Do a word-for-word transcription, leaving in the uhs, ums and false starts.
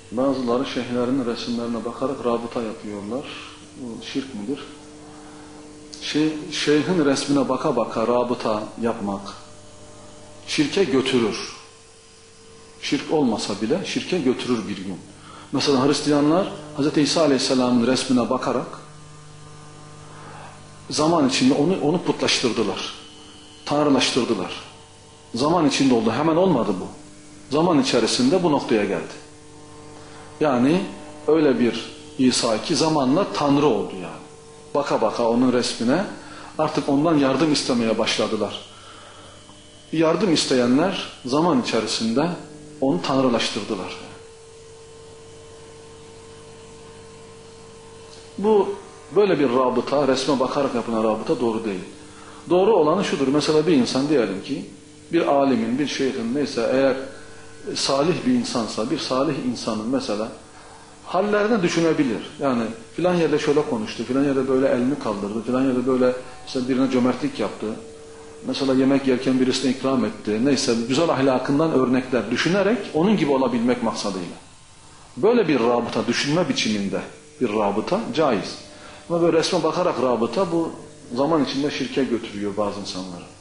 Bazıları şeyhlerin resimlerine bakarak rabıta yapıyorlar. Bu şirk midir? Şey, şeyhin resmine baka baka rabıta yapmak şirke götürür. Şirk olmasa bile şirke götürür bir gün. Mesela Hristiyanlar Hz. İsa Aleyhisselam'ın resmine bakarak zaman içinde onu, onu putlaştırdılar. Tanrılaştırdılar. Zaman içinde oldu. Hemen olmadı bu. Zaman içerisinde bu noktaya geldi. Yani öyle bir İsa ki zamanla Tanrı oldu yani. Baka baka onun resmine artık ondan yardım istemeye başladılar. Yardım isteyenler zaman içerisinde onu tanrılaştırdılar. Bu böyle bir rabıta, resme bakarak yapılan rabıta doğru değil. Doğru olanı şudur. Mesela bir insan diyelim ki bir alimin, bir şeyhin neyse eğer salih bir insansa, bir salih insanın mesela hallerini düşünebilir. Yani filan yerde şöyle konuştu, filan yerde böyle elini kaldırdı, filan yerde böyle mesela birine cömertlik yaptı. Mesela yemek yerken birisine ikram etti. Neyse güzel ahlakından örnekler düşünerek onun gibi olabilmek maksadıyla. Böyle bir rabıta, düşünme biçiminde bir rabıta caiz. Ama böyle resme bakarak rabıta bu zaman içinde şirke götürüyor bazı insanları.